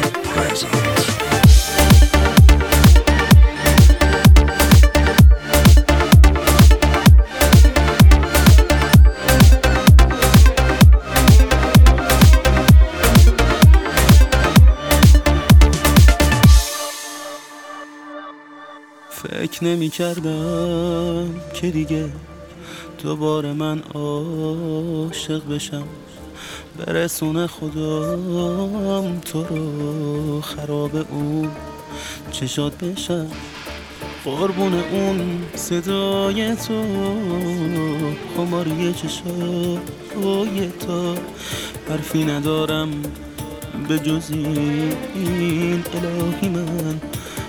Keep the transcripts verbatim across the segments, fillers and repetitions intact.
فکر نمی کردم که دیگه دوباره من عاشق بشم، برسونه خدام تو رو خراب اون چشات بشم. قربون اون صدای تو، خماری چشای تو، حرفی ندارم به جز این الهی من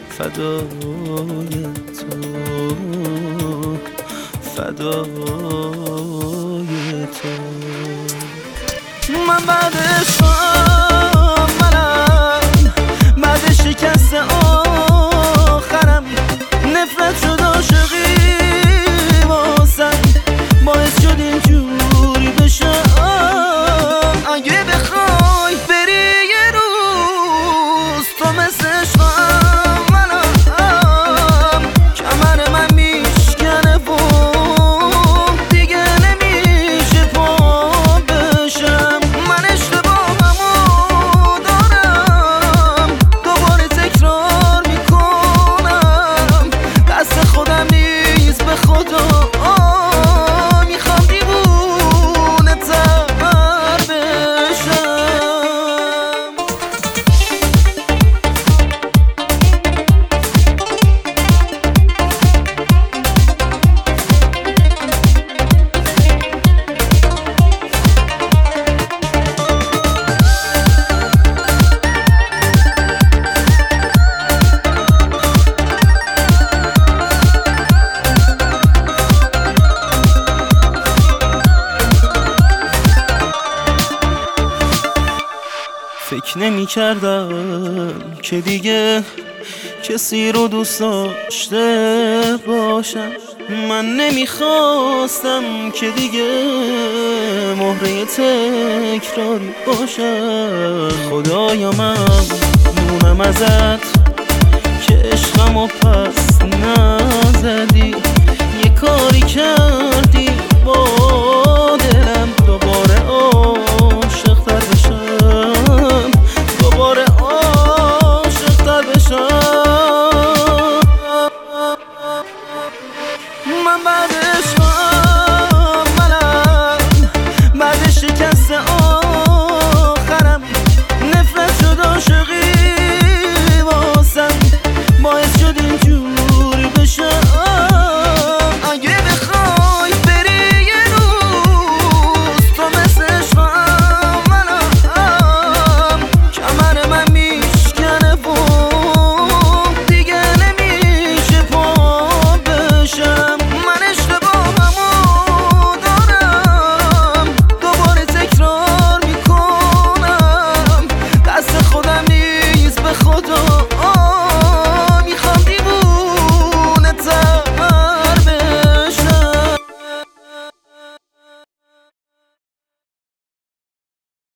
فدای تو، فدای تو. من بعد عشقم، منم بعد شکست آخرم، نفرت شد عاشقی واسم، باعث شد اینجوری بشم. اگه بخوای بری یه روز تو مثل عشقم منم، کمر من میشکنه و دیگه نمیشه پا بشم. من اشتباهمو دارم، دوباره تکرار میکنم، دست خودم نیست به خدا میخوام دیوونه تر بشم. فکر نمی کردم که دیگه کسی رو دوست داشته باشم، من نمیخواستم که دیگه مهره تکراری باشم. خدایا من مونم ازت که عشقمو پس نزدی، یه کاری کردی با